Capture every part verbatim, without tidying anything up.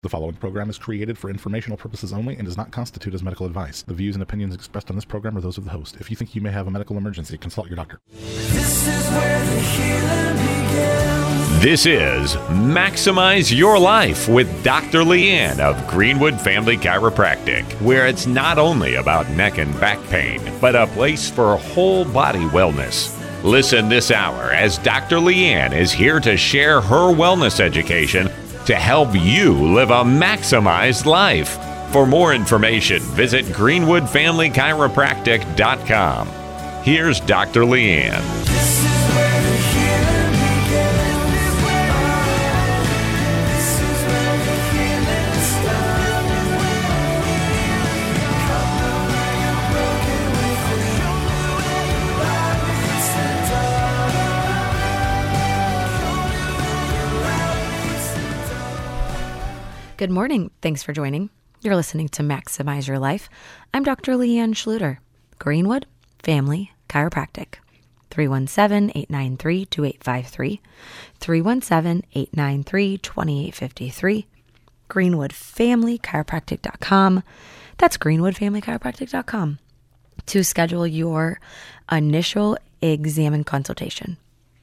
The following program is created for informational purposes only and does not constitute as medical advice. The views and opinions expressed on this program are those of the host. If you think you may have a medical emergency, consult your doctor. This is where the healing begins. This is Maximize Your Life with Doctor Leanne of Greenwood Family Chiropractic, where it's not only about neck and back pain, but a place for whole body wellness. Listen this hour as Doctor Leanne is here to share her wellness education to help you live a maximized life. For more information, visit greenwood family chiropractic dot com. Here's Doctor Leanne. This is where the healing begins. This is where the healing starts. Come on, I am broken with you. It's the Good morning. Thanks for joining. You're listening to Maximize Your Life. I'm Doctor Leanne Schluter, Greenwood Family Chiropractic. three one seven, eight nine three, two eight five three, three one seven, eight nine three, two eight five three, greenwood family chiropractic dot com. That's greenwood family chiropractic dot com to schedule your initial exam and consultation.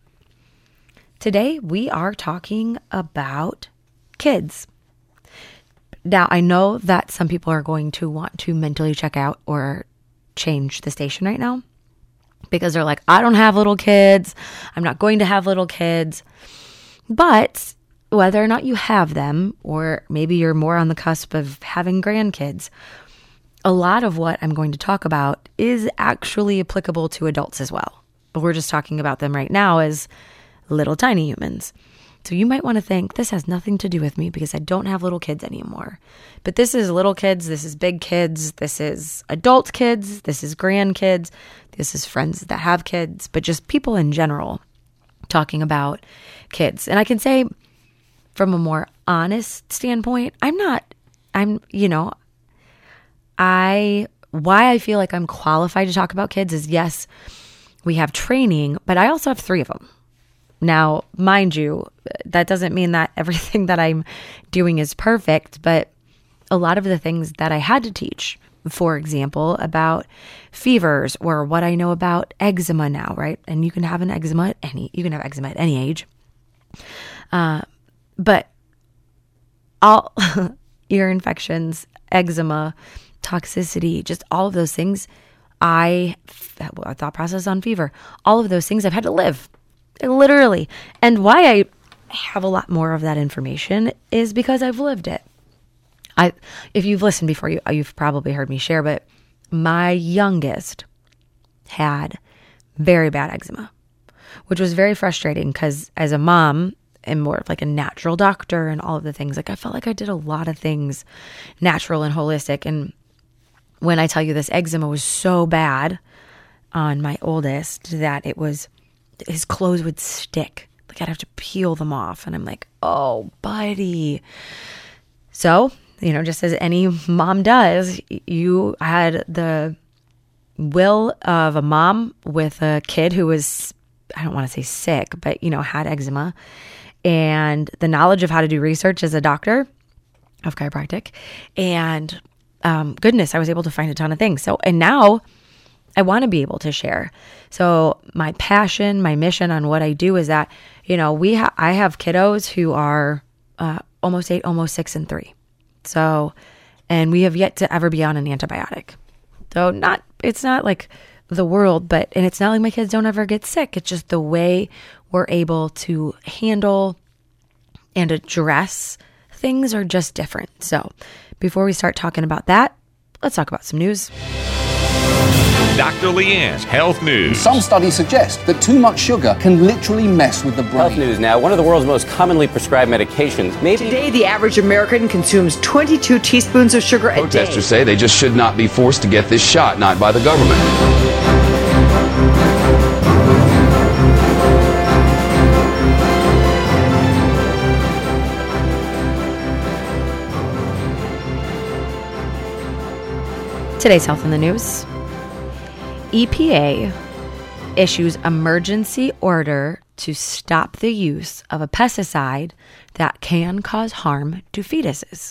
Today, we are talking about kids. Now, I know that some people are going to want to mentally check out or change the station right now because they're like, I don't have little kids. I'm not going to have little kids. But whether or not you have them, or maybe you're more on the cusp of having grandkids, a lot of what I'm going to talk about is actually applicable to adults as well. But we're just talking about them right now as little tiny humans. So you might want to think, this has nothing to do with me because I don't have little kids anymore. But this is little kids, this is big kids, this is adult kids, this is grandkids, this is friends that have kids, but just people in general talking about kids. And I can say from a more honest standpoint, I'm not, I'm, you know, I, why I feel like I'm qualified to talk about kids is, yes, we have training, but I also have three of them. Now, mind you, that doesn't mean that everything that I'm doing is perfect, but a lot of the things that I had to teach, for example, about fevers or what I know about eczema now, right? And you can have an eczema at any, you can have eczema at any age. Uh, but all ear infections, eczema, toxicity, just all of those things, I, a thought process on fever, all of those things I've had to live. Literally. And why I have a lot more of that information is because I've lived it. I, if you've listened before, you, you've probably heard me share, but my youngest had very bad eczema, which was very frustrating because as a mom and more of like a natural doctor and all of the things, like I felt like I did a lot of things natural and holistic. And when I tell you this eczema was so bad on my oldest that it was, his clothes would stick. Like I'd have to peel them off. And I'm like, oh, buddy. So, you know, just as any mom does, you had the will of a mom with a kid who was, I don't want to say sick, but, you know, had eczema, and the knowledge of how to do research as a doctor of chiropractic. And um, goodness, I was able to find a ton of things. So, and now I want to be able to share. So my passion, my mission on what I do is that, you know, we ha- I have kiddos who are uh, almost eight, almost six and three. So, and we have yet to ever be on an antibiotic. So not, it's not like the world, but, and it's not like my kids don't ever get sick. It's just the way we're able to handle and address things are just different. So before we start talking about that, let's talk about some news. Doctor Leanne's Health News. Some studies suggest that too much sugar can literally mess with the brain. Health News now, one of the world's most commonly prescribed medications. Maybe Today, the average American consumes twenty-two teaspoons of sugar a day. Protesters say they just should not be forced to get this shot, not by the government. Today's Health in the News. E P A issues emergency order to stop the use of a pesticide that can cause harm to fetuses.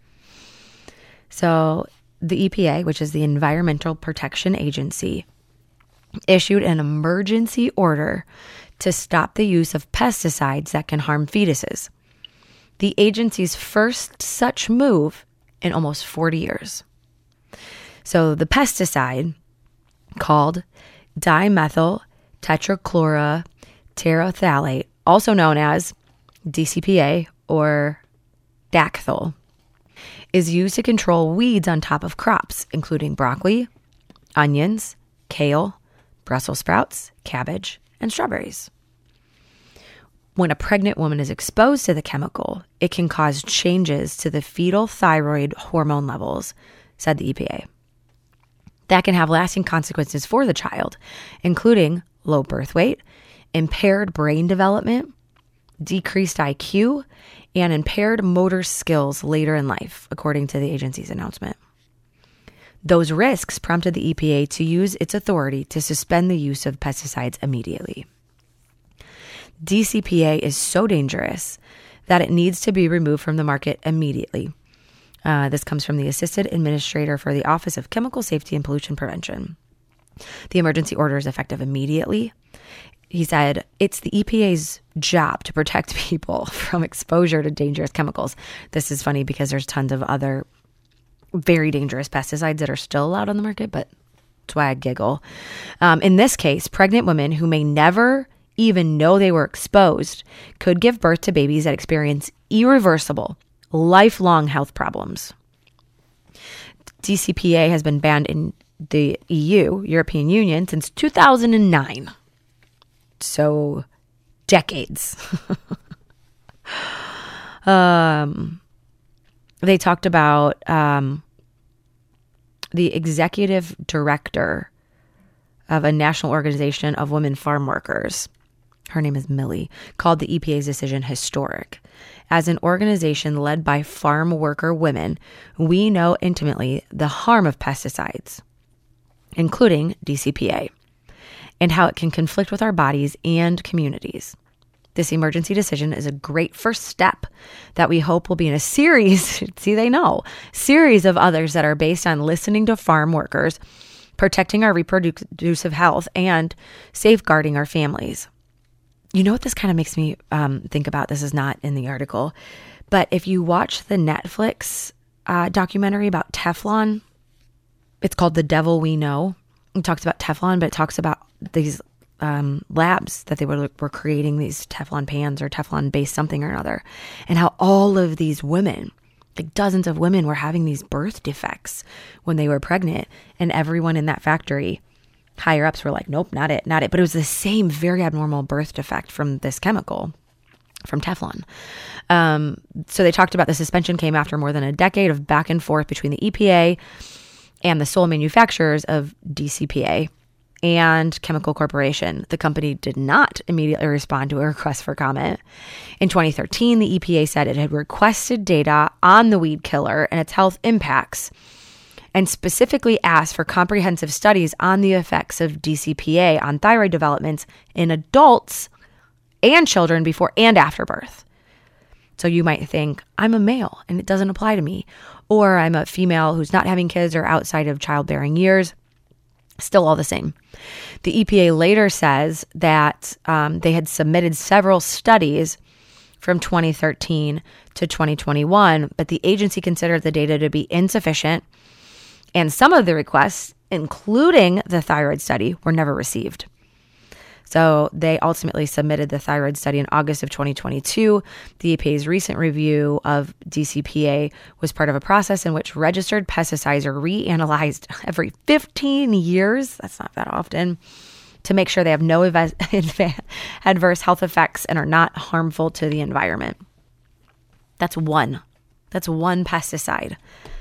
So the E P A, which is the Environmental Protection Agency, issued an emergency order to stop the use of pesticides that can harm fetuses. The agency's first such move in almost forty years. So the pesticide, called dimethyl tetrachloroterephthalate, also known as D C P A or Dacthal, is used to control weeds on top of crops, including broccoli, onions, kale, Brussels sprouts, cabbage, and strawberries. When a pregnant woman is exposed to the chemical, it can cause changes to the fetal thyroid hormone levels, said the E P A. That can have lasting consequences for the child, including low birth weight, impaired brain development, decreased I Q, and impaired motor skills later in life, according to the agency's announcement. Those risks prompted the E P A to use its authority to suspend the use of pesticides immediately. D C P A is so dangerous that it needs to be removed from the market immediately. Uh, this comes from the Assistant Administrator for the Office of Chemical Safety and Pollution Prevention. The emergency order is effective immediately. He said, it's the E P A's job to protect people from exposure to dangerous chemicals. This is funny because there's tons of other very dangerous pesticides that are still allowed on the market, but that's why I giggle. Um, in this case, pregnant women who may never even know they were exposed could give birth to babies that experience irreversible, lifelong health problems. D C P A has been banned in the E U, European Union, since two thousand nine. So, decades. um, they talked about um, the executive director of a national organization of women farm workers. Her name is Millie, called the E P A's decision historic. As an organization led by farm worker women, we know intimately the harm of pesticides, including D C P A, and how it can conflict with our bodies and communities. This emergency decision is a great first step that we hope will be in a series, see, they know, series of others that are based on listening to farm workers, protecting our reproductive health, and safeguarding our families. You know what this kind of makes me um, think about? This is not in the article, but if you watch the Netflix uh, documentary about Teflon, it's called The Devil We Know. It talks about Teflon, but it talks about these um, labs that they were, were creating these Teflon pans or Teflon-based something or another, and how all of these women, like dozens of women, were having these birth defects when they were pregnant, and everyone in that factory, higher ups, were like, nope, not it, not it. But it was the same very abnormal birth defect from this chemical, from Teflon. Um, so they talked about the suspension came after more than a decade of back and forth between the E P A and the sole manufacturers of D C P A and Chemical Corporation. The company did not immediately respond to a request for comment. In twenty thirteen, the E P A said it had requested data on the weed killer and its health impacts, and specifically asked for comprehensive studies on the effects of D C P A on thyroid developments in adults and children before and after birth. So you might think, I'm a male and it doesn't apply to me, or I'm a female who's not having kids or outside of childbearing years. Still all the same. The E P A later says that um, they had submitted several studies from twenty thirteen to twenty twenty-one, but the agency considered the data to be insufficient, and some of the requests, including the thyroid study, were never received. So they ultimately submitted the thyroid study in August of twenty twenty-two. The E P A's recent review of D C P A was part of a process in which registered pesticides are reanalyzed every fifteen years. That's not that often, to make sure they have no adverse health effects and are not harmful to the environment. That's one. That's one pesticide.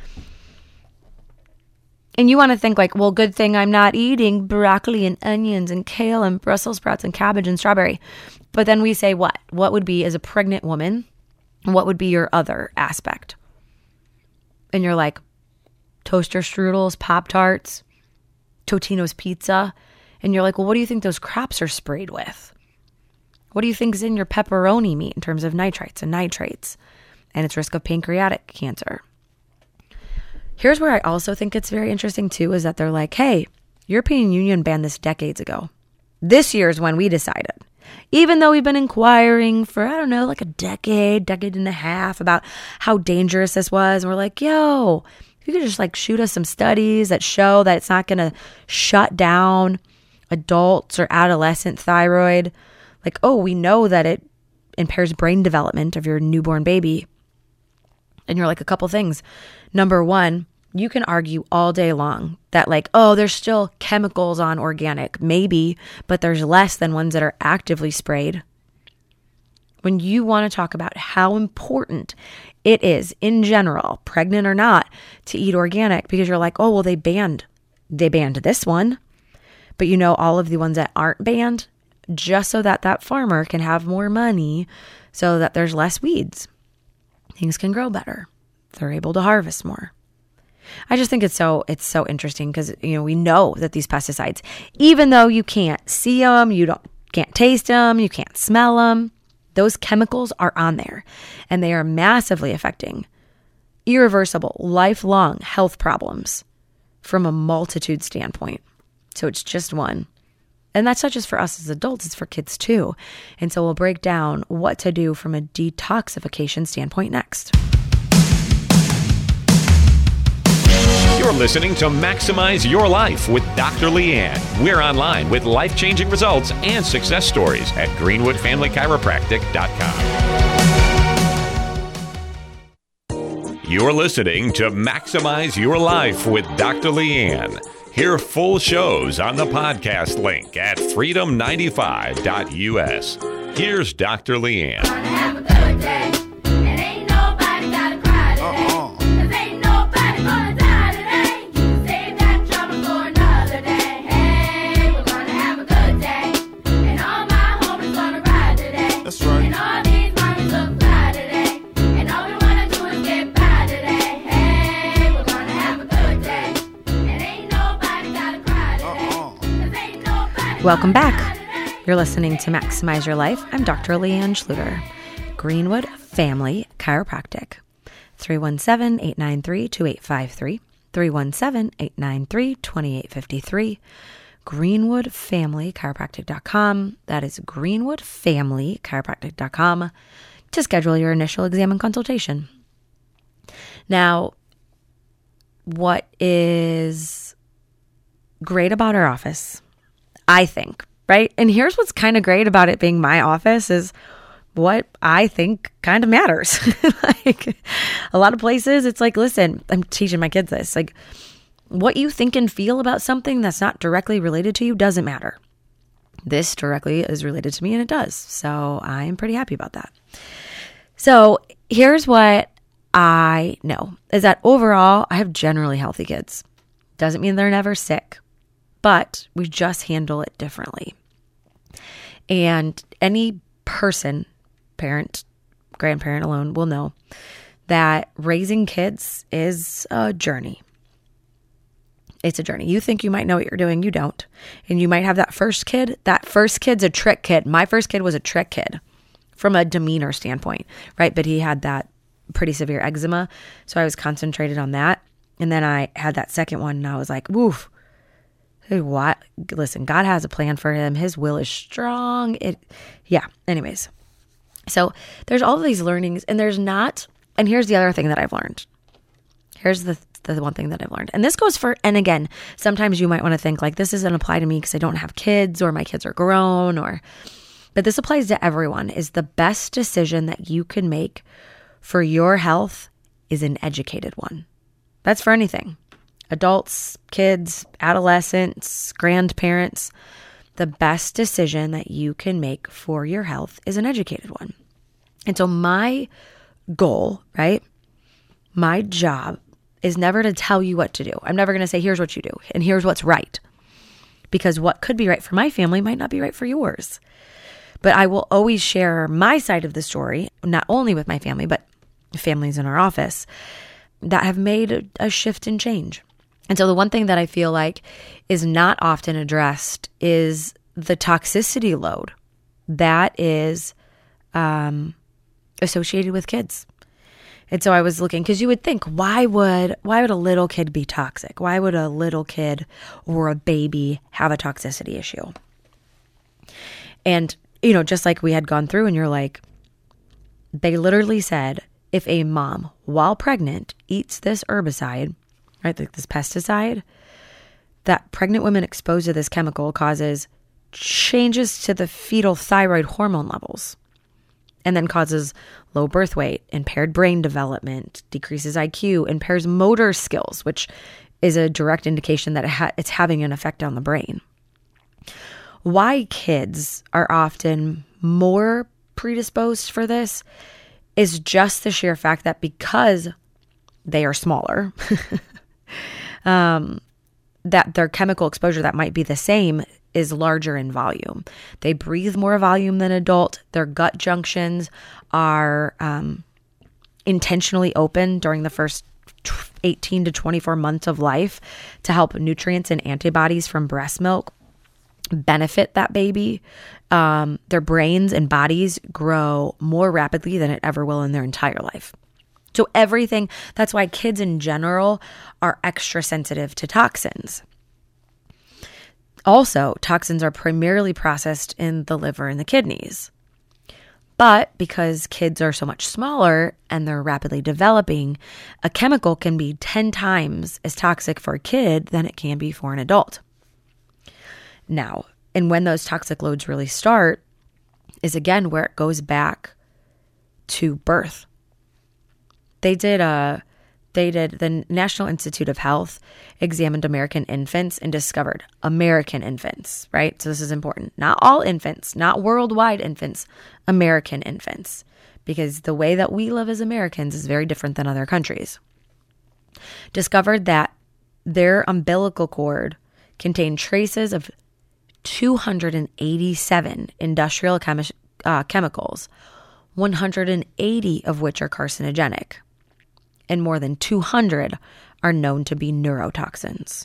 And you want to think like, well, good thing I'm not eating broccoli and onions and kale and Brussels sprouts and cabbage and strawberry. But then we say what? What would be, as a pregnant woman, what would be your other aspect? And you're like, toaster strudels, Pop-Tarts, Totino's pizza. And you're like, well, what do you think those crops are sprayed with? What do you think is in your pepperoni meat in terms of nitrites and nitrates and its risk of pancreatic cancer? Here's where I also think it's very interesting too, is that they're like, hey, European Union banned this decades ago. This year is when we decided. Even though we've been inquiring for, I don't know, like a decade, decade and a half about how dangerous this was. And we're like, yo, if you could just like shoot us some studies that show that it's not going to shut down adults or adolescent thyroid. Like, oh, we know that it impairs brain development of your newborn baby. And you're like, a couple things. Number one, you can argue all day long that like, oh, there's still chemicals on organic. Maybe, but there's less than ones that are actively sprayed. When you want to talk about how important it is in general, pregnant or not, to eat organic, because you're like, oh, well, they banned, they banned this one. But you know, all of the ones that aren't banned, just so that that farmer can have more money so that there's less weeds. Things can grow better. They're able to harvest more. I just think it's so it's so interesting because, you know, we know that these pesticides, even though you can't see them, you don't can't taste them, you can't smell them, those chemicals are on there and they are massively affecting irreversible, lifelong health problems from a multitude standpoint. So it's just one. And that's not just for us as adults, it's for kids too. And so we'll break down what to do from a detoxification standpoint next. You're listening to Maximize Your Life with Doctor Leanne. We're online with life-changing results and success stories at greenwood family chiropractic dot com. You're listening to Maximize Your Life with Doctor Leanne. Hear full shows on the podcast link at freedom ninety-five dot U S. Here's Doctor Leanne. Have a good day, and ain't nobody gotta cry today. 'Cause ain't nobody gonna die today. You can save that trouble for another day. Hey, we're gonna have a good day, and all my homies gonna ride today. That's right. And all these mommies look fly today, and all we wanna do is get by today. Hey, we're gonna have a good day, and ain't nobody gotta cry today. 'Cause ain't nobody Welcome gonna back. die today. You're listening to Maximize Your Life. I'm Doctor Leanne Schluter, Greenwood Family Chiropractic. three one seven, eight nine three, two eight five three, three one seven, eight nine three, two eight five three, greenwood family chiropractic dot com. That is greenwood family chiropractic dot com to schedule your initial exam and consultation. Now, what is great about our office, I think, right? And here's what's kind of great about it being my office is what I think kind of matters. Like a lot of places, it's like, listen, I'm teaching my kids this. Like what you think and feel about something that's not directly related to you doesn't matter. This directly is related to me and it does. So I am pretty happy about that. So here's what I know is that overall, I have generally healthy kids. Doesn't mean they're never sick, but we just handle it differently. And any person, parent, grandparent alone will know that raising kids is a journey. It's a journey. You think you might know what you're doing. You don't. And you might have that first kid. That first kid's a trick kid. My first kid was a trick kid from a demeanor standpoint, right? But he had that pretty severe eczema. So I was concentrated on that. And then I had that second one and I was like, woof. What? Listen, God has a plan for him. His will is strong. It, yeah. Anyways, so there's all of these learnings, and there's not. And here's the other thing that I've learned. Here's the the one thing that I've learned, and this goes for. And again, sometimes you might want to think like this doesn't apply to me because I don't have kids or my kids are grown, or. But this applies to everyone. Is the best decision that you can make for your health is an educated one. That's for anything. Adults, kids, adolescents, grandparents, the best decision that you can make for your health is an educated one. And so my goal, right? My job is never to tell you what to do. I'm never going to say, here's what you do and here's what's right. Because what could be right for my family might not be right for yours. But I will always share my side of the story, not only with my family, but families in our office that have made a, a shift and change. And so the one thing that I feel like is not often addressed is the toxicity load that is um, associated with kids. And so I was looking, because you would think, why would why would a little kid be toxic? Why would a little kid or a baby have a toxicity issue? And, you know, just like we had gone through, and you're like, they literally said, if a mom, while pregnant, eats this herbicide, right, like this pesticide, that pregnant women exposed to this chemical causes changes to the fetal thyroid hormone levels, and then causes low birth weight, impaired brain development, decreases I Q, impairs motor skills, which is a direct indication that it ha- it's having an effect on the brain. Why kids are often more predisposed for this is just the sheer fact that because they are smaller, um, that their chemical exposure that might be the same is larger in volume. They breathe more volume than adult. Their gut junctions are um, intentionally open during the first eighteen to twenty-four months of life to help nutrients and antibodies from breast milk benefit that baby. Um, their brains and bodies grow more rapidly than it ever will in their entire life. So everything, that's why kids in general are extra sensitive to toxins. Also, toxins are primarily processed in the liver and the kidneys. But because kids are so much smaller and they're rapidly developing, a chemical can be ten times as toxic for a kid than it can be for an adult. Now, and when those toxic loads really start is again where it goes back to birth. They did a They did, the National Institute of Health examined American infants and discovered American infants, right? So this is important. Not all infants, not worldwide infants, American infants, because the way that we live as Americans is very different than other countries. Discovered that their umbilical cord contained traces of two hundred eighty-seven industrial chemi- uh, chemicals, one hundred eighty of which are carcinogenic, and more than two hundred are known to be neurotoxins.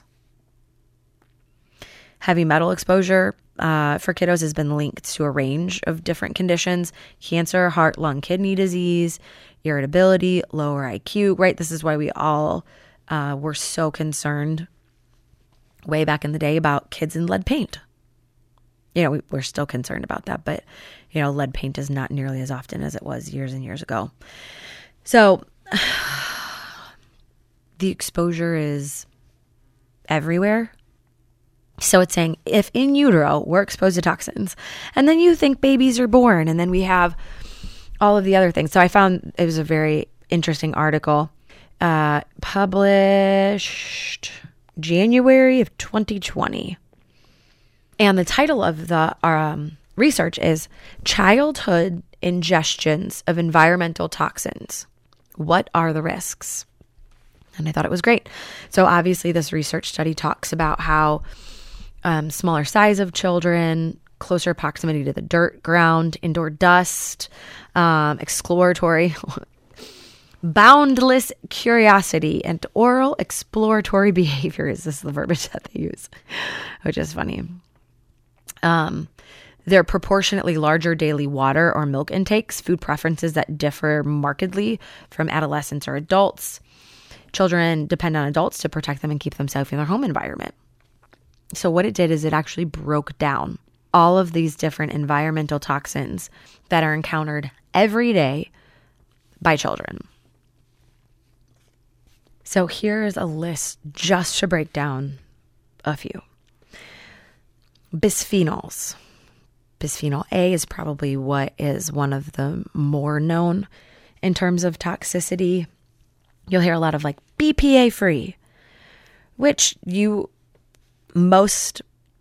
Heavy metal exposure uh, for kiddos has been linked to a range of different conditions: cancer, heart, lung, kidney disease, irritability, lower I Q, right? This is why we all uh, were so concerned way back in the day about kids in lead paint. You know, we, we're still concerned about that, but, you know, lead paint is not nearly as often as it was years and years ago. So the exposure is everywhere. So it's saying if in utero we're exposed to toxins, and then you think babies are born, and then we have all of the other things. So I found it was a very interesting article uh, published January of twenty twenty. And the title of the um, research is Childhood Ingestions of Environmental Toxins. What are the risks? And I thought it was great. So obviously this research study talks about how um, smaller size of children, closer proximity to the dirt, ground, indoor dust, um, exploratory, boundless curiosity, and oral exploratory behaviors. This is the verbiage that they use, which is funny. Um, Their proportionately larger daily water or milk intakes, food preferences that differ markedly from adolescents or adults. Children depend on adults to protect them and keep them safe in their home environment. So what it did is it actually broke down all of these different environmental toxins that are encountered every day by children. So here's a list just to break down a few. Bisphenols. Bisphenol A is probably what is one of the more known in terms of toxicity. You'll hear a lot of like B P A free, which you, most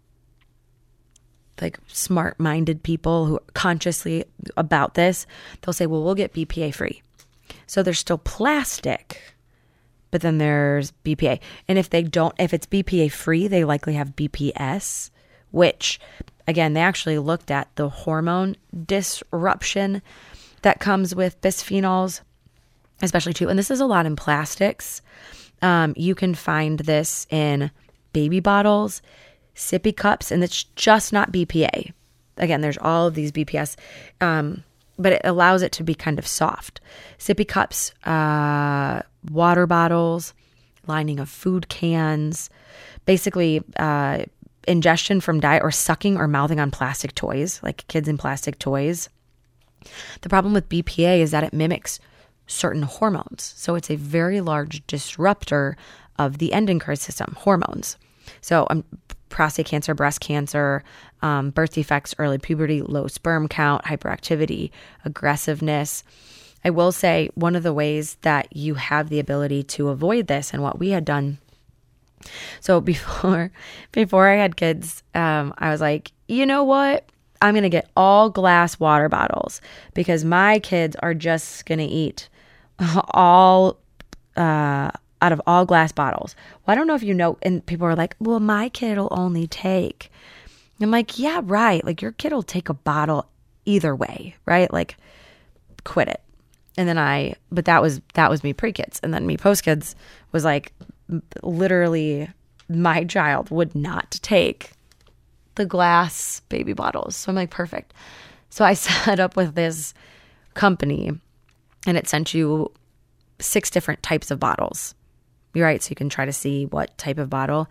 like smart-minded people who are consciously about this, they'll say, well, we'll get B P A free. So there's still plastic, but then there's B P A. And if they don't, if it's B P A free, they likely have B P S, which again, they actually looked at the hormone disruption that comes with bisphenols, especially too. And this is a lot in plastics. Um, you can find this in baby bottles, sippy cups, and it's just not B P A. again, there's all of these B P S, um, but it allows it to be kind of soft. Sippy cups, uh, water bottles, lining of food cans, basically uh, ingestion from diet or sucking or mouthing on plastic toys, like kids in plastic toys. The problem with B P A is that it mimics certain hormones. So it's a very large disruptor of the endocrine system, hormones. So um, prostate cancer, breast cancer, um, birth defects, early puberty, low sperm count, hyperactivity, aggressiveness. I will say one of the ways that you have the ability to avoid this and what we had done. So before, before I had kids, um, I was like, you know what? I'm going to get all glass water bottles because my kids are just going to eat all, uh, out of all glass bottles. Well, I don't know if you know, and people are like, well, my kid will only take. I'm like, yeah, right. Like your kid will take a bottle either way, right? Like quit it. And then I, but that was, that was me pre-kids. And then me post-kids was like, literally my child would not take the glass baby bottles. So I'm like, perfect. So I set up with this company and it sent you six different types of bottles. You're right. So you can try to see what type of bottle.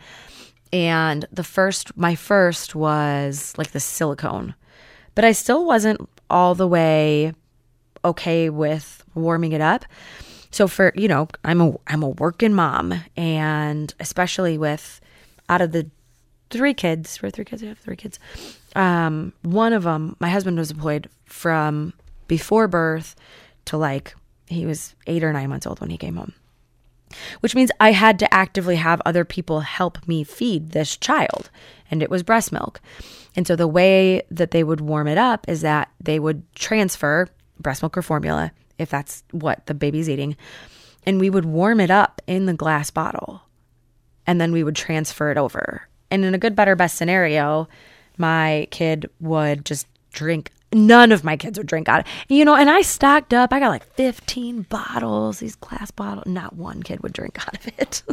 And the first, my first was like the silicone, but I still wasn't all the way okay with warming it up. So for, you know, I'm a, I'm a working mom, and especially with out of the three kids, for three kids, I have three kids. Um, one of them, my husband was employed from before birth to like, he was eight or nine months old when he came home, which means I had to actively have other people help me feed this child. And it was breast milk. And so the way that they would warm it up is that they would transfer breast milk or formula, if that's what the baby's eating, and we would warm it up in the glass bottle and then we would transfer it over. And in a good, better, best scenario, my kid would just drink. None of my kids would drink out of it. You know, and I stocked up. I got like fifteen bottles, these glass bottles. Not one kid would drink out of it.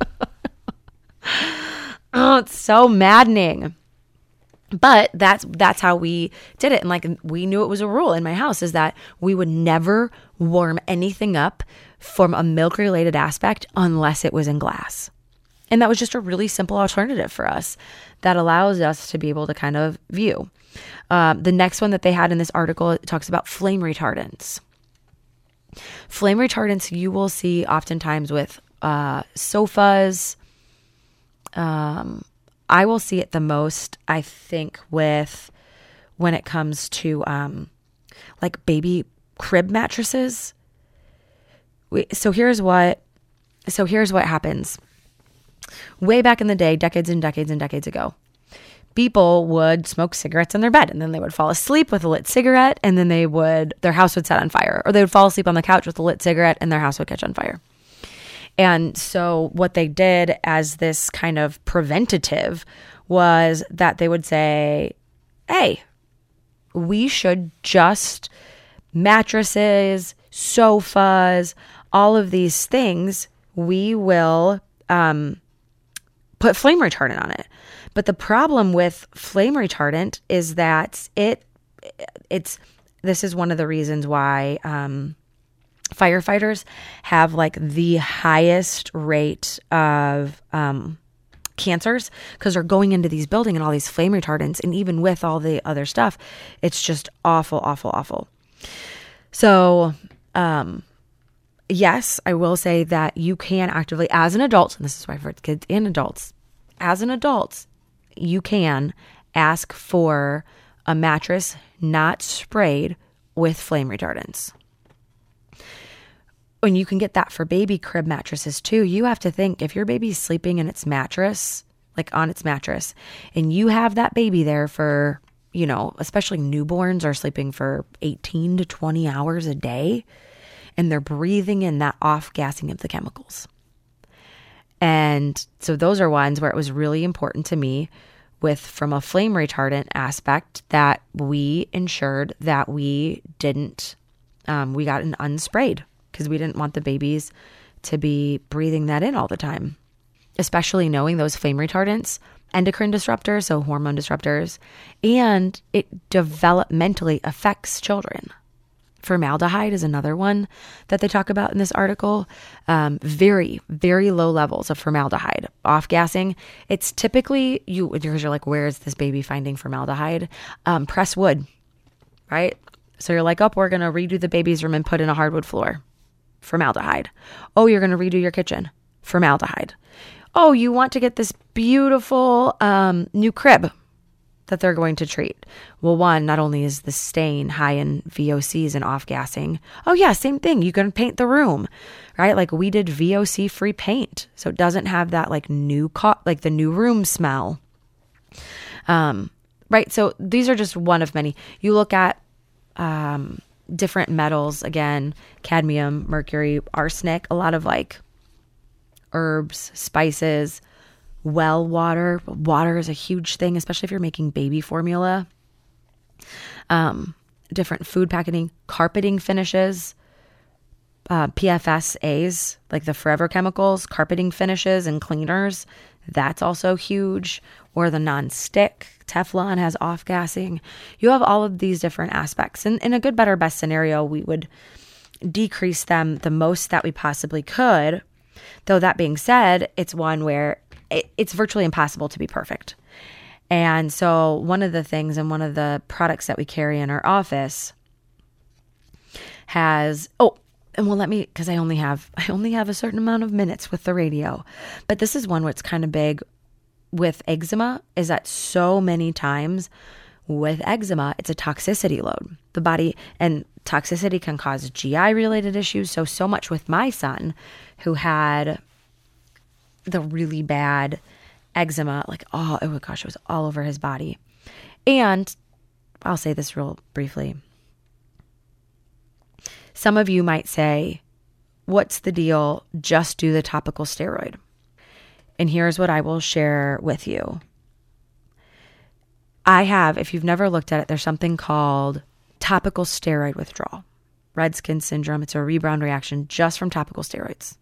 Oh, it's so maddening. But that's that's how we did it. And like we knew it was a rule in my house is that we would never warm anything up from a milk related aspect unless it was in glass. And that was just a really simple alternative for us that allows us to be able to kind of view. Um, the next one that they had in this article, it talks about flame retardants. Flame retardants you will see oftentimes with uh, sofas. Um, I will see it the most, I think, with when it comes to um, like baby crib mattresses. We, so here's what, so here's what happens. Way back in the day, decades and decades and decades ago, people would smoke cigarettes in their bed and then they would fall asleep with a lit cigarette and then they would, their house would set on fire, or they would fall asleep on the couch with a lit cigarette and their house would catch on fire. And so what they did as this kind of preventative was that they would say, hey, we should just mattresses, sofas, all of these things, we will um, put flame retardant on it. But the problem with flame retardant is that it, it's, this is one of the reasons why um, firefighters have like the highest rate of um, cancers because they're going into these buildings and all these flame retardants. And even with all the other stuff, it's just awful, awful, awful. So, um, yes, I will say that you can actively, as an adult, and this is why for kids and adults, as an adult, you can ask for a mattress not sprayed with flame retardants. And you can get that for baby crib mattresses too. You have to think, if your baby's sleeping in its mattress, like on its mattress, and you have that baby there for, you know, especially newborns are sleeping for eighteen to twenty hours a day, and they're breathing in that off-gassing of the chemicals. And so those are ones where it was really important to me with, from a flame retardant aspect, that we ensured that we didn't, um, we got an unsprayed, because we didn't want the babies to be breathing that in all the time, especially knowing those flame retardants endocrine disruptors, so hormone disruptors, and it developmentally affects children. Formaldehyde is another one that they talk about in this article. Um, very, very low levels of formaldehyde. Off-gassing. It's typically, you, because you're like, where is this baby finding formaldehyde? Um, press wood, right? So you're like, oh, we're going to redo the baby's room and put in a hardwood floor. Formaldehyde. Oh, you're going to redo your kitchen. Formaldehyde. Oh, you want to get this beautiful um, new crib that they're going to treat. Well, one, not only is the stain high in V O Cs and off-gassing. Oh yeah, same thing. You can paint the room, right? Like we did V O C-free paint. So it doesn't have that like new, co- like the new room smell. Um, right. So these are just one of many. You look at um, different metals, again, cadmium, mercury, arsenic, a lot of like herbs, spices, well water. Water is a huge thing, especially if you're making baby formula. Um, different food packaging, carpeting finishes, uh, P F S As, like the forever chemicals, carpeting finishes and cleaners. That's also huge. Or the non-stick, Teflon has off-gassing. You have all of these different aspects. And in a good, better, best scenario, we would decrease them the most that we possibly could. Though that being said, it's one where it, it's virtually impossible to be perfect. And so one of the things and one of the products that we carry in our office has, oh, and well, let me, because I only have, I only have a certain amount of minutes with the radio, but this is one what's kind of big with eczema is that so many times with eczema, it's a toxicity load. The body, and toxicity can cause G I related issues. So, so much with my son who had the really bad eczema, like, oh, oh gosh, it was all over his body. And I'll say this real briefly. Some of you might say, what's the deal? Just do the topical steroid. And here's what I will share with you. I have, if you've never looked at it, there's something called topical steroid withdrawal. Red skin syndrome. It's a rebound reaction just from topical steroids.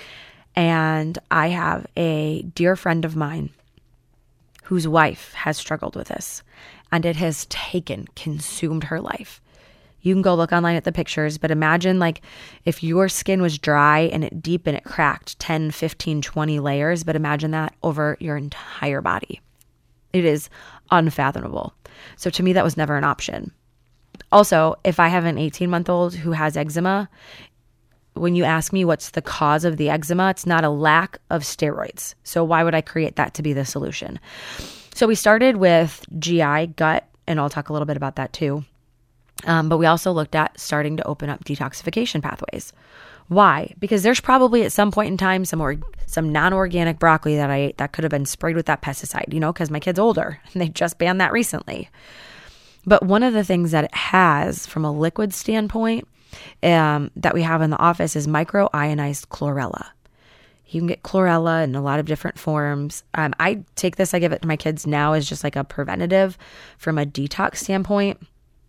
And I have a dear friend of mine whose wife has struggled with this. And it has taken, consumed her life. You can go look online at the pictures, but imagine like if your skin was dry and it deep and it cracked ten, fifteen, twenty layers, but imagine that over your entire body. It is unfathomable. So to me, that was never an option. Also, if I have an eighteen-month-old who has eczema, when you ask me what's the cause of the eczema, it's not a lack of steroids. So why would I create that to be the solution? So we started with G I, gut, and I'll talk a little bit about that too. Um, but we also looked at starting to open up detoxification pathways. Why? Because there's probably at some point in time some or, some non-organic broccoli that I ate that could have been sprayed with that pesticide, you know, because my kid's older and they just banned that recently. But one of the things that it has from a liquid standpoint um, that we have in the office is microionized chlorella. You can get chlorella in a lot of different forms. Um, I take this, I give it to my kids now as just like a preventative from a detox standpoint.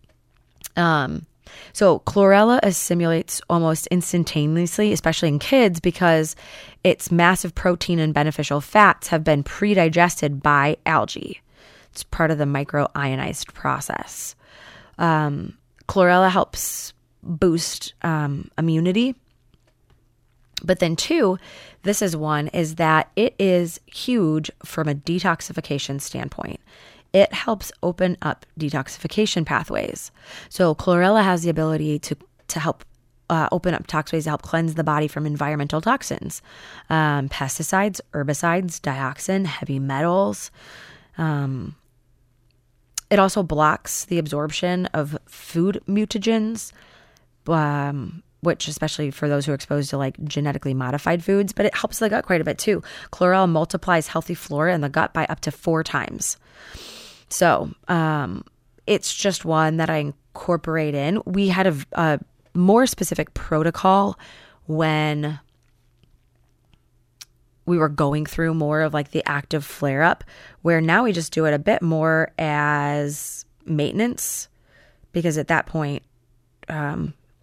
Um, so chlorella assimilates almost instantaneously, especially in kids, because its massive protein and beneficial fats have been pre-digested by algae. It's part of the microionized process. Um, chlorella helps boost um, immunity. But then two, this is one, is that it is huge from a detoxification standpoint. It helps open up detoxification pathways. So chlorella has the ability to, to help uh, open up pathways to help cleanse the body from environmental toxins, um, pesticides, herbicides, dioxin, heavy metals. Um, it also blocks the absorption of food mutagens, um, which especially for those who are exposed to like genetically modified foods, but it helps the gut quite a bit too. Chlorella multiplies healthy flora in the gut by up to four times. So um, it's just one that I incorporate in. We had a, a more specific protocol when we were going through more of like the active flare up, where now we just do it a bit more as maintenance, because at that point, um,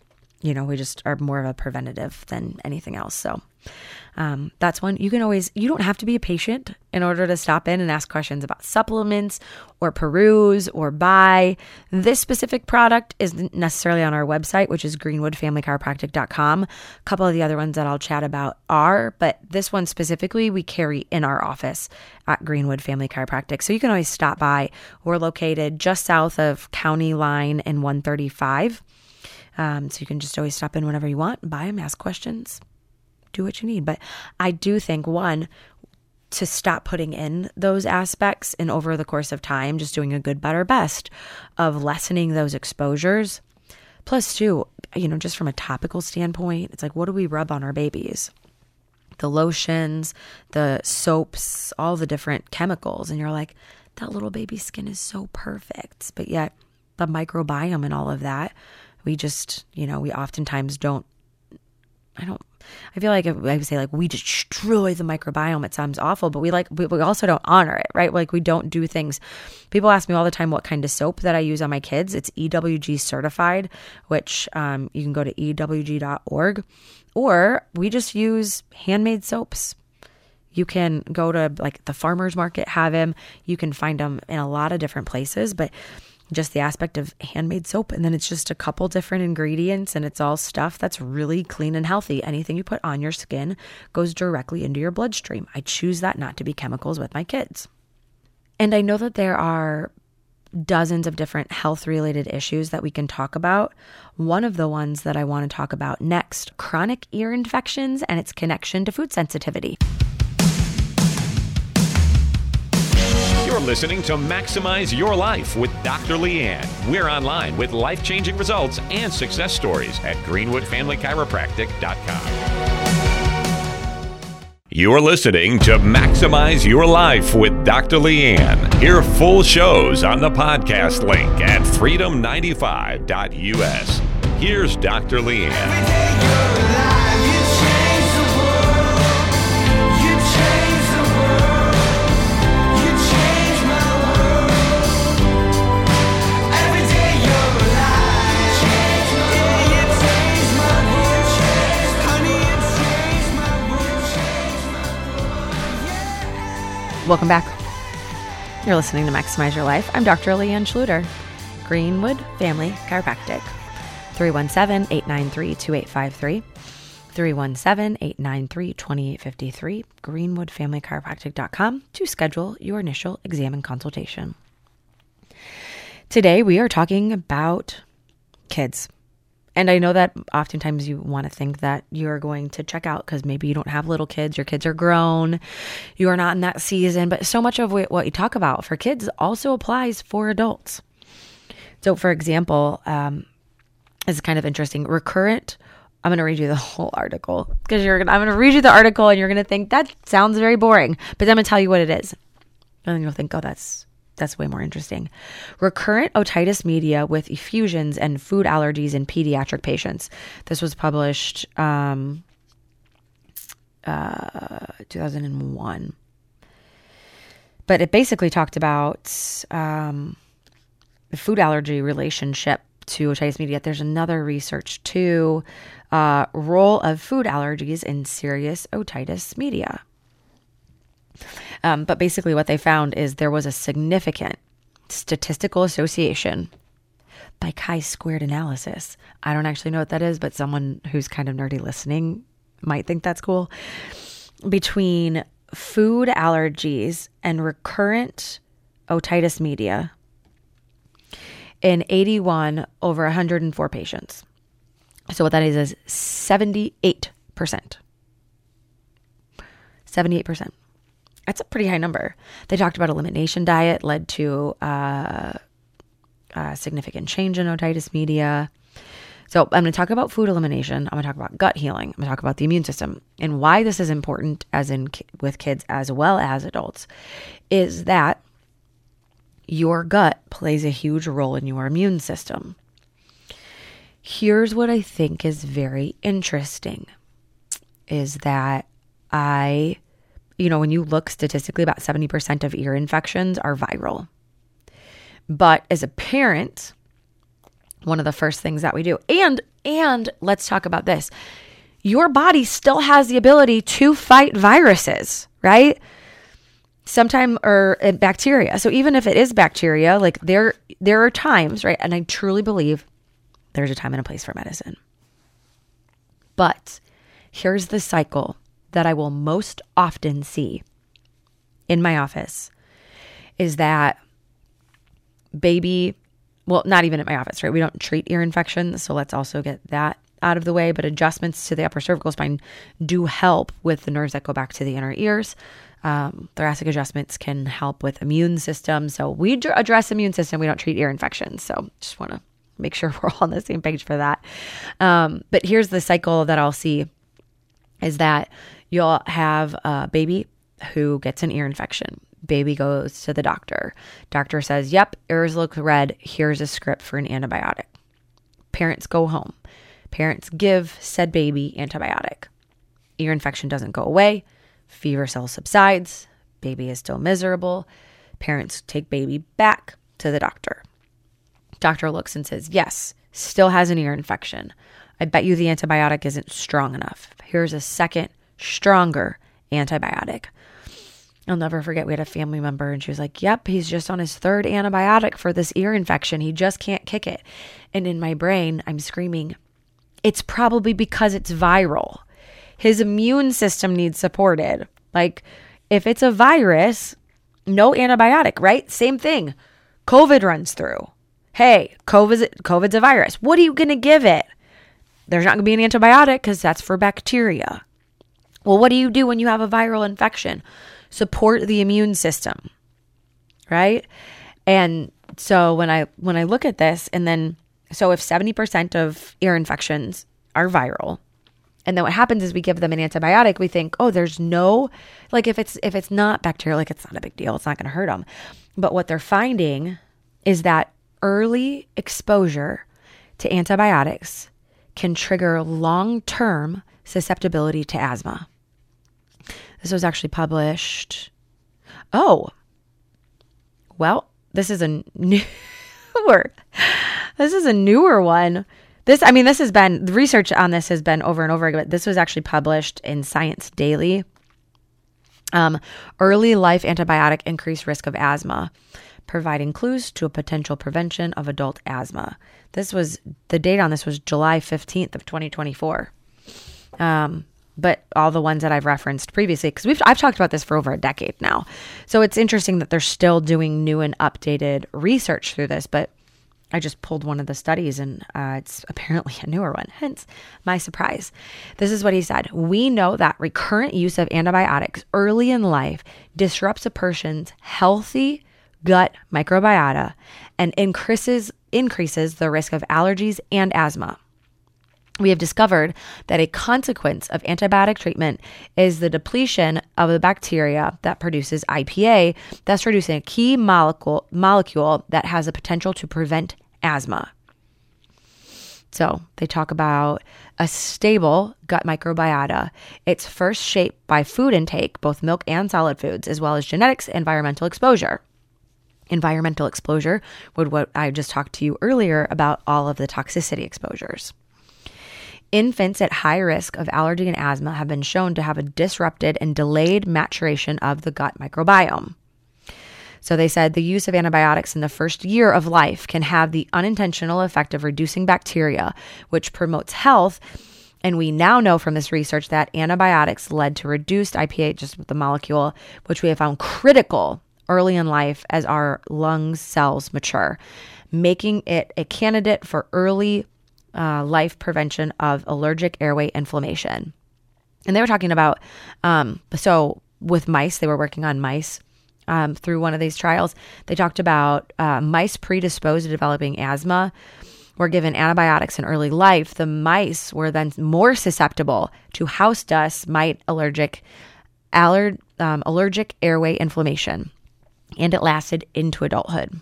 you know, we just are more of a preventative than anything else. So um, that's one. You can always, you don't have to be a patient in order to stop in and ask questions about supplements or peruse or buy. This specific product isn't necessarily on our website, which is greenwood family chiropractic dot com. A couple of the other ones that I'll chat about are, but this one specifically we carry in our office at Greenwood Family Chiropractic. So you can always stop by. We're located just south of County Line and one thirty-five. Um, so you can just always stop in whenever you want, buy them, ask questions, do what you need. But I do think, one, to stop putting in those aspects and over the course of time, just doing a good, better, best of lessening those exposures. Plus, two, you know, just from a topical standpoint, it's like, what do we rub on our babies? The lotions, the soaps, all the different chemicals. And you're like, that little baby's skin is so perfect. But yet the microbiome and all of that, we just, you know, we oftentimes don't, I don't, I feel like I would say like we destroy the microbiome. It sounds awful, but we like, we, we also don't honor it, right? Like we don't do things. People ask me all the time what kind of soap that I use on my kids. It's E W G certified, which um, you can go to E W G dot org, or we just use handmade soaps. You can go to like the farmer's market, have them. You can find them in a lot of different places, but just the aspect of handmade soap. And then it's just a couple different ingredients and it's all stuff that's really clean and healthy. Anything you put on your skin goes directly into your bloodstream. I choose that not to be chemicals with my kids. And I know that there are dozens of different health related issues that we can talk about. One of the ones that I want to talk about next, chronic ear infections and its connection to food sensitivity. You're listening to Maximize Your Life with Doctor Leanne. We're online with life-changing results and success stories at greenwood family chiropractic dot com. You're listening to Maximize Your Life with Doctor Leanne. Hear full shows on the podcast link at freedom ninety-five dot U S. Here's Doctor Leanne. Welcome back. You're listening to Maximize Your Life. I'm Doctor Leanne Schluter, Greenwood Family Chiropractic. three one seven, eight nine three, two eight five three. three one seven, eight nine three, two eight five three. greenwood family chiropractic dot com to schedule your initial exam and consultation. Today we are talking about kids. And I know that oftentimes you want to think that you're going to check out because maybe you don't have little kids, your kids are grown, you are not in that season. But so much of what you talk about for kids also applies for adults. So for example, um, it's kind of interesting. Recurrent, I'm going to read you the whole article because you're gonna, I'm going to read you the article and you're going to think that sounds very boring, but then I'm going to tell you what it is. And then you'll think, oh, that's That's way more interesting. Recurrent otitis media with effusions and food allergies in pediatric patients. This was published um, uh, two thousand one. But it basically talked about um, the food allergy relationship to otitis media. There's another research too. Uh, role of food allergies in serious otitis media. Um, but basically what they found is there was a significant statistical association by chi-squared analysis. I don't actually know what that is, but someone who's kind of nerdy listening might think that's cool. Between food allergies and recurrent otitis media in eighty-one over one hundred four patients. So what that is is seventy-eight percent. seventy-eight percent. That's a pretty high number. They talked about elimination diet led to uh, a significant change in otitis media. So I'm going to talk about food elimination. I'm going to talk about gut healing. I'm going to talk about the immune system and why this is important as in with kids as well as adults is that your gut plays a huge role in your immune system. Here's what I think is very interesting is that I... You know, when you look statistically, about seventy percent of ear infections are viral. But as a parent, one of the first things that we do. And, and let's talk about this. Your body still has the ability to fight viruses, right? Sometime or uh, bacteria. So even if it is bacteria, like there, there are times, right? And I truly believe there's a time and a place for medicine. But here's the cycle that I will most often see in my office is that baby, well, not even at my office, right? We don't treat ear infections. So let's also get that out of the way. But adjustments to the upper cervical spine do help with the nerves that go back to the inner ears. Um, thoracic adjustments can help with immune system. So we d- address immune system. We don't treat ear infections. So just want to make sure we're all on the same page for that. Um, but here's the cycle that I'll see is that you'll have a baby who gets an ear infection. Baby goes to the doctor. Doctor says, yep, ears look red. Here's a script for an antibiotic. Parents go home. Parents give said baby antibiotic. Ear infection doesn't go away. Fever cell subsides. Baby is still miserable. Parents take baby back to the doctor. Doctor looks and says, yes, still has an ear infection. I bet you the antibiotic isn't strong enough. Here's a second, stronger antibiotic. I'll never forget, we had a family member and she was like, yep, he's just on his third antibiotic for this ear infection. He just can't kick it. And in my brain, I'm screaming, it's probably because it's viral. His immune system needs supported. Like if it's a virus, no antibiotic, right? Same thing. COVID runs through. Hey, COVID, COVID's a virus. What are you going to give it? There's not going to be an antibiotic because that's for bacteria. Well, what do you do when you have a viral infection? Support the immune system, right? And so when I when I look at this, and then so if seventy percent of ear infections are viral, and then what happens is we give them an antibiotic, we think, oh, there's no, like if it's if it's not bacterial, like it's not a big deal, it's not going to hurt them. But what they're finding is that early exposure to antibiotics can trigger long-term susceptibility to asthma. This was actually published. Oh, well, this is a newer, this is a newer one. This, I mean, this has been, the research on this has been over and over again, but this was actually published in Science Daily. Um, early life antibiotic increased risk of asthma, providing clues to a potential prevention of adult asthma. This was, the date on this was July fifteenth of twenty twenty-four. Um, but all the ones that I've referenced previously, because we've I've talked about this for over a decade now. So it's interesting that they're still doing new and updated research through this, but I just pulled one of the studies and uh, it's apparently a newer one, hence my surprise. This is what he said. We know that recurrent use of antibiotics early in life disrupts a person's healthy gut microbiota and increases increases the risk of allergies and asthma. We have discovered that a consequence of antibiotic treatment is the depletion of the bacteria that produces I P A, thus reducing a key molecule, molecule that has the potential to prevent asthma. So they talk about a stable gut microbiota. It's first shaped by food intake, both milk and solid foods, as well as genetics and environmental exposure. Environmental exposure would what I just talked to you earlier about all of the toxicity exposures. Infants at high risk of allergy and asthma have been shown to have a disrupted and delayed maturation of the gut microbiome. So they said the use of antibiotics in the first year of life can have the unintentional effect of reducing bacteria, which promotes health. And we now know from this research that antibiotics led to reduced I P A, just with the molecule, which we have found critical early in life as our lung cells mature, making it a candidate for early Uh, life prevention of allergic airway inflammation. And they were talking about, um, so with mice, they were working on mice um, through one of these trials. They talked about uh, mice predisposed to developing asthma were given antibiotics in early life. The mice were then more susceptible to house dust, mite allergic, aller, um, allergic airway inflammation, and it lasted into adulthood.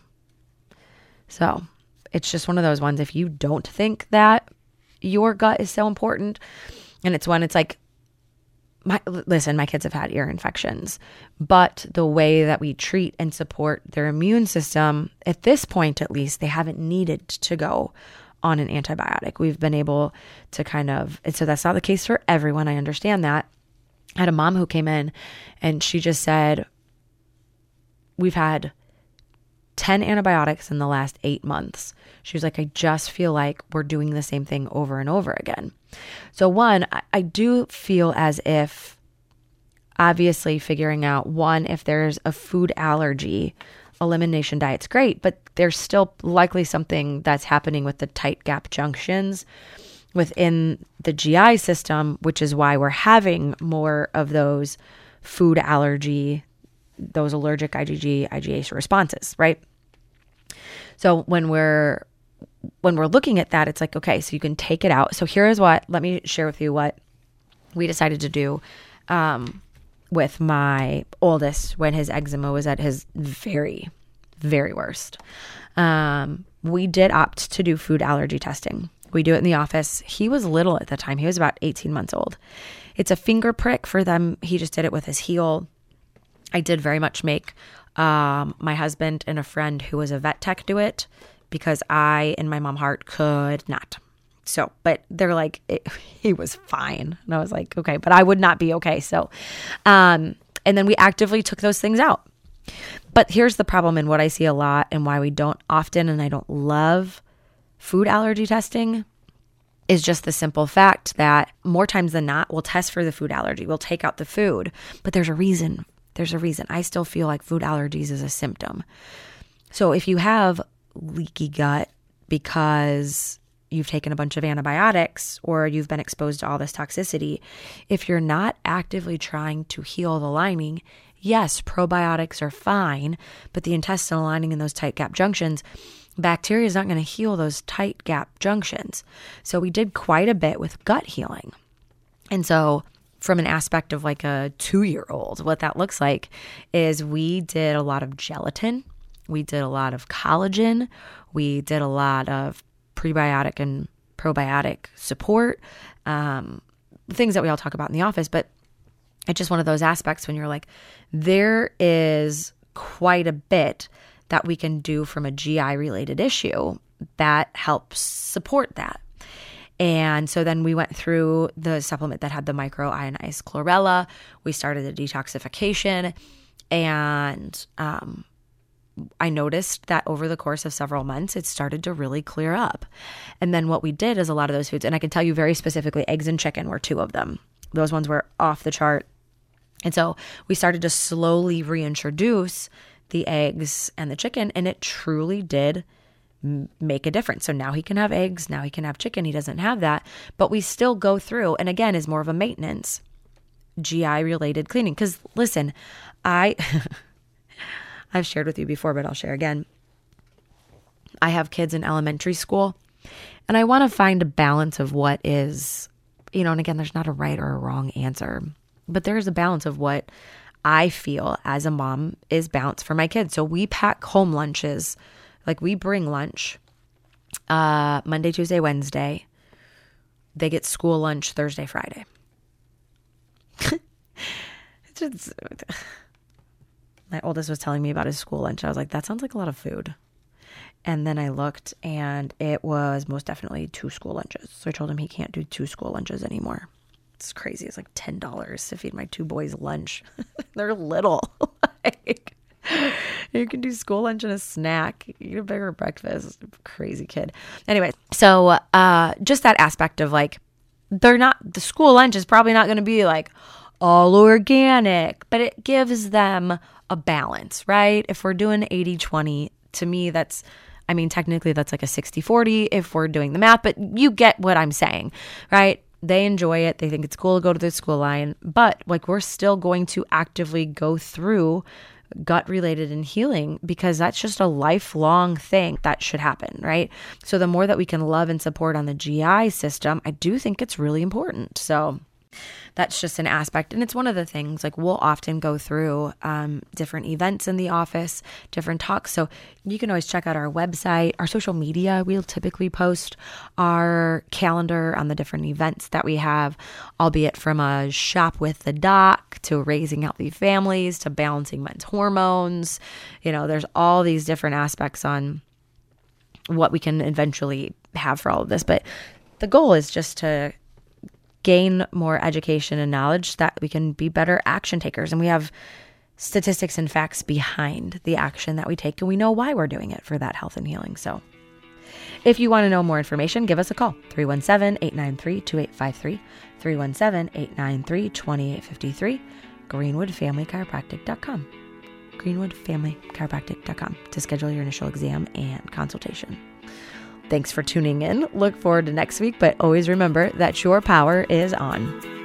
So it's just one of those ones, if you don't think that your gut is so important, and it's one, it's like, my, listen, my kids have had ear infections, but the way that we treat and support their immune system, at this point at least, they haven't needed to go on an antibiotic. We've been able to kind of, and so that's not the case for everyone. I understand that. I had a mom who came in and she just said, we've had ten antibiotics in the last eight months. She was like, I just feel like we're doing the same thing over and over again. So one, I, I do feel as if obviously figuring out one, if there's a food allergy, elimination diet's great, but there's still likely something that's happening with the tight gap junctions within the G I system, which is why we're having more of those food allergy, those allergic IgG, IgA responses, right? So when we're when we're looking at that, it's like, okay, so you can take it out. So here is what, let me share with you what we decided to do um, with my oldest when his eczema was at his very, very worst. Um, we did opt to do food allergy testing. We do it in the office. He was little at the time. He was about eighteen months old. It's a finger prick for them. He just did it with his heel. I did very much make um, my husband and a friend who was a vet tech do it because I, in my mom heart, could not. So, but they're like, it, he was fine. And I was like, okay, but I would not be okay. So, um, and then we actively took those things out. But here's the problem, and what I see a lot and why we don't often, and I don't love food allergy testing, is just the simple fact that more times than not, we'll test for the food allergy. We'll take out the food, but there's a reason. There's a reason. I still feel like food allergies is a symptom. So if you have leaky gut because you've taken a bunch of antibiotics or you've been exposed to all this toxicity, if you're not actively trying to heal the lining, yes, probiotics are fine, but the intestinal lining and those tight gap junctions, bacteria is not going to heal those tight gap junctions. So we did quite a bit with gut healing. And so from an aspect of like a two-year-old, what that looks like is we did a lot of gelatin. We did a lot of collagen. We did a lot of prebiotic and probiotic support, um, things that we all talk about in the office. But it's just one of those aspects when you're like, there is quite a bit that we can do from a G I related issue that helps support that. And so then we went through the supplement that had the micro-ionized chlorella. We started the detoxification, and um, I noticed that over the course of several months, it started to really clear up. And then what we did is a lot of those foods, and I can tell you very specifically, eggs and chicken were two of them. Those ones were off the chart. And so we started to slowly reintroduce the eggs and the chicken, and it truly did make a difference. So now he can have eggs, now he can have chicken. He doesn't have that, but we still go through, and again, is more of a maintenance G I related cleaning. Because listen, I, I've shared with you before, but I'll share again. I have kids in elementary school, and I want to find a balance of what is, you know, and again, there's not a right or a wrong answer, but there is a balance of what I feel as a mom is balanced for my kids. So we pack home lunches. Like we bring lunch uh, Monday, Tuesday, Wednesday. They get school lunch Thursday, Friday. It's just, my oldest was telling me about his school lunch. I was like, that sounds like a lot of food. And then I looked, and it was most definitely two school lunches. So I told him he can't do two school lunches anymore. It's crazy. It's like ten dollars to feed my two boys lunch. They're little. Like, you can do school lunch and a snack, eat a bigger breakfast. Crazy kid. Anyway, so uh, just that aspect of like, they're not, the school lunch is probably not going to be like all organic, but it gives them a balance, right? If we're doing eighty twenty, to me, that's, I mean, technically that's like a sixty forty if we're doing the math, but you get what I'm saying, right? They enjoy it. They think it's cool to go to the school line, but like we're still going to actively go through gut related and healing, because that's just a lifelong thing that should happen, right? So the more that we can love and support on the G I system, I do think it's really important. So that's just an aspect. And it's one of the things, like we'll often go through um, different events in the office, different talks. So you can always check out our website, our social media. We'll typically post our calendar on the different events that we have, albeit from a shop with the doc to raising healthy families to balancing men's hormones. You know, there's all these different aspects on what we can eventually have for all of this, but the goal is just to gain more education and knowledge so that we can be better action takers. And we have statistics and facts behind the action that we take, and we know why we're doing it for that health and healing. So if you want to know more information, give us a call, three one seven, eight nine three, two eight five three, three one seven, eight nine three, two eight five three, greenwood family chiropractic dot com, greenwood family chiropractic dot com to schedule your initial exam and consultation. Thanks for tuning in. Look forward to next week, but always remember that your power is on.